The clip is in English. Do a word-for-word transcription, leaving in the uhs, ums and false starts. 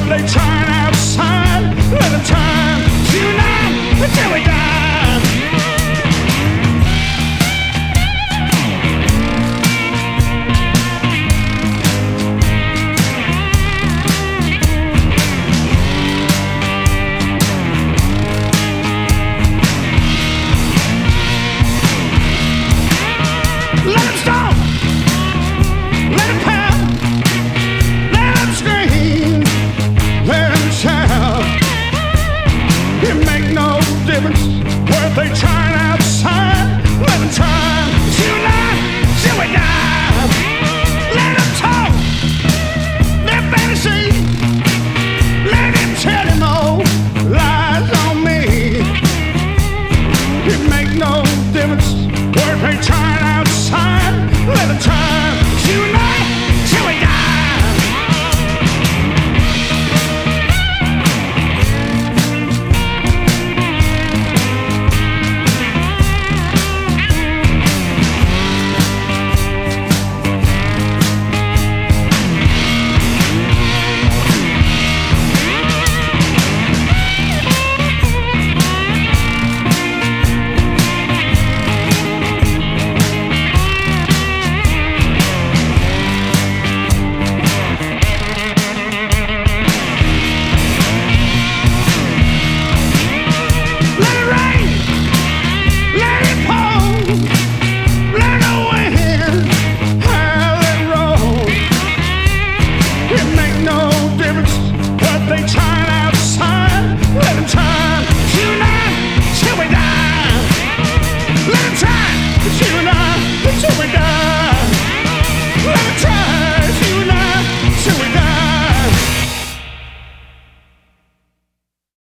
They trying outside, let them try tonight until we die. Let them stomp, let them pound, let them scream, let them shout. It make no difference what they trying outside. Let them try tonight till we die. Let them talk their fantasy. Let them tell them all lies on me. It make no difference what they trying outside. Let them try